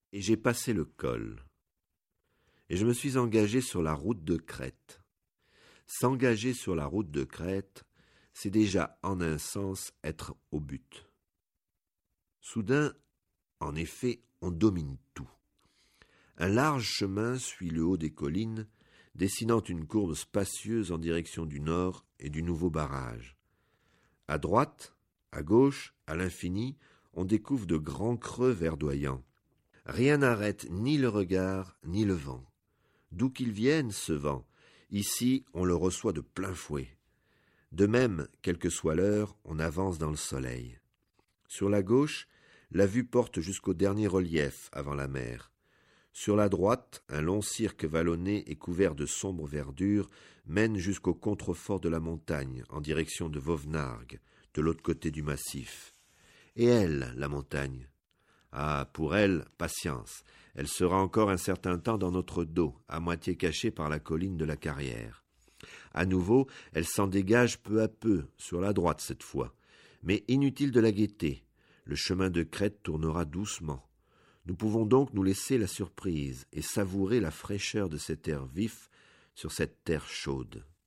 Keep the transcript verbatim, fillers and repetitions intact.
Et j'ai passé le col. Et je me suis engagé sur la route de Crète. S'engager sur la route de Crète, c'est déjà en un sens être au but. Soudain, en effet, on domine tout. Un large chemin suit le haut des collines, dessinant une courbe spacieuse en direction du nord et du nouveau barrage. À droite, à gauche, à l'infini, on découvre de grands creux verdoyants. Rien n'arrête ni le regard, ni le vent. D'où qu'il vienne, ce vent, ici on le reçoit de plein fouet. De même, quelle que soit l'heure, on avance dans le soleil. Sur la gauche, la vue porte jusqu'au dernier relief avant la mer. Sur la droite, un long cirque vallonné et couvert de sombre verdure mène jusqu'au contrefort de la montagne, en direction de Vauvenargues, de l'autre côté du massif. Et elle, la montagne ? Ah, pour elle, patience. Elle sera encore un certain temps dans notre dos, à moitié cachée par la colline de la Carrière. À nouveau, elle s'en dégage peu à peu, sur la droite cette fois. Mais inutile de la guetter. Le chemin de crête tournera doucement. Nous pouvons donc nous laisser la surprise et savourer la fraîcheur de cet air vif sur cette terre chaude.